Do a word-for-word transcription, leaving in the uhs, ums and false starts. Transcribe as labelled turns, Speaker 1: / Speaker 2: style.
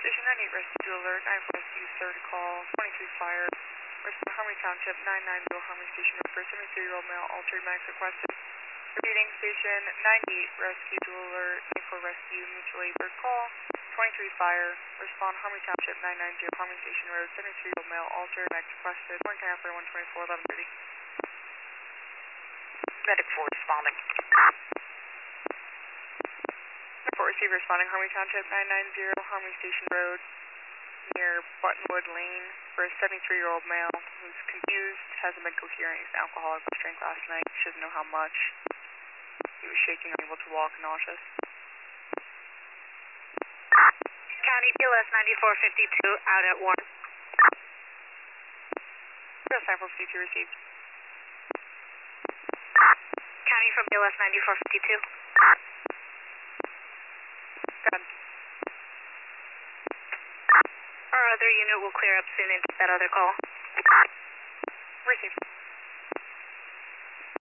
Speaker 1: Station ninety-eight rescue alert, nine four rescue third call, twenty-three fire. Respond Harmony Township, nine nine zero Harmony Station Road for a seventy-three-year-old male, altered max requested. Repeating, Station ninety-eight rescue alert, nine four rescue mutual aid third call, twenty-three fire. Respond Harmony Township, nine nine zero Harmony Station Road, seventy-three-year-old male, altered max requested. One can for one twenty-four, eleven thirty.
Speaker 2: Medic four responding.
Speaker 1: Report receiver responding Harmony Township, nine nine zero Harmony Station Road, near Buttonwood Lane, for a seventy-three-year-old male who's confused, hasn't been coherent, he's an alcoholic, was drank last night, she doesn't know how much. He was shaking, unable to walk, nauseous.
Speaker 2: County B L S ninety-four fifty-two, out at one.
Speaker 1: Yes, nine four fifty-two received.
Speaker 2: County from B L S ninety-four fifty-two.
Speaker 1: Good.
Speaker 2: Our other unit will clear up soon and take that other call.
Speaker 1: Received.